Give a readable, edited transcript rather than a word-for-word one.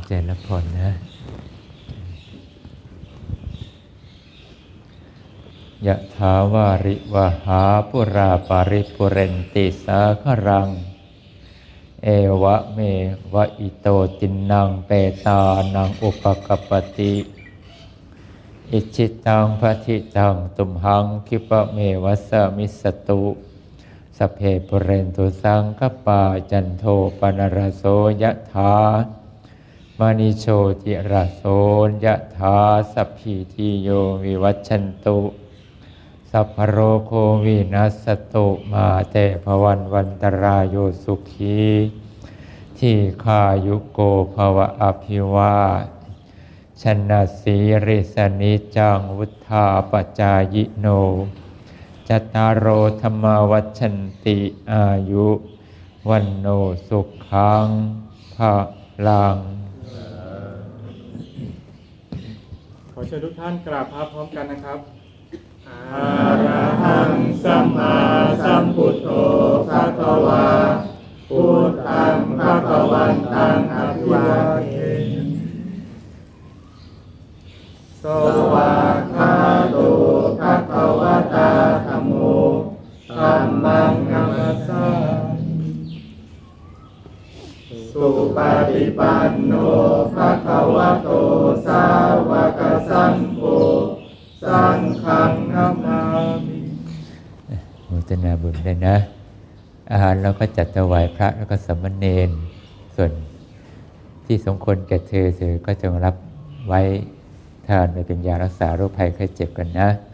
ใจละผ่อนนะยะถาวาริวหาปุราปาริปุเรนติสาครังเอวะเมวะอิโตตินังเปตานังอุปกัปปติอิจิตังภทิตังตุมหังคิปะเมวะสมิสตุสัพเพปุเรนตุสังคปาจันโทปนรโสยะถามณิโชติระโสยะถาสัพพิติโยวิวัชชันตุสัพพโรโควินัสตุมาเตภวันวันตรายโยสุขีที่ขายุโกภวะอภิวาชนะสีริสนิจังวุธาปจายโนจตารโอธรรมวัชชันติอายุวันโนสุขังภะลังขอเชิญทุกท่านกราบพระพร้อมกันนะครับอะระหังสัมมาสัมพุทโธภะคะวาพุทธังภะคะวันตังอะภิวาเทสวากขาโตภะคะวะตาธัมโมธัมมังนัมมัสสามิสุปฏิปันโนภะคะวะโตสาวกสังโฆสังฆังนัมมามิโมทนาบุญได้นะอาหารเราก็จัดถวายพระแล้วก็สามเณรส่วนที่สมควรแก่เธอก็จงรับไว้ทานไปเป็นยารักษาโรคภัยไข้เจ็บกันนะ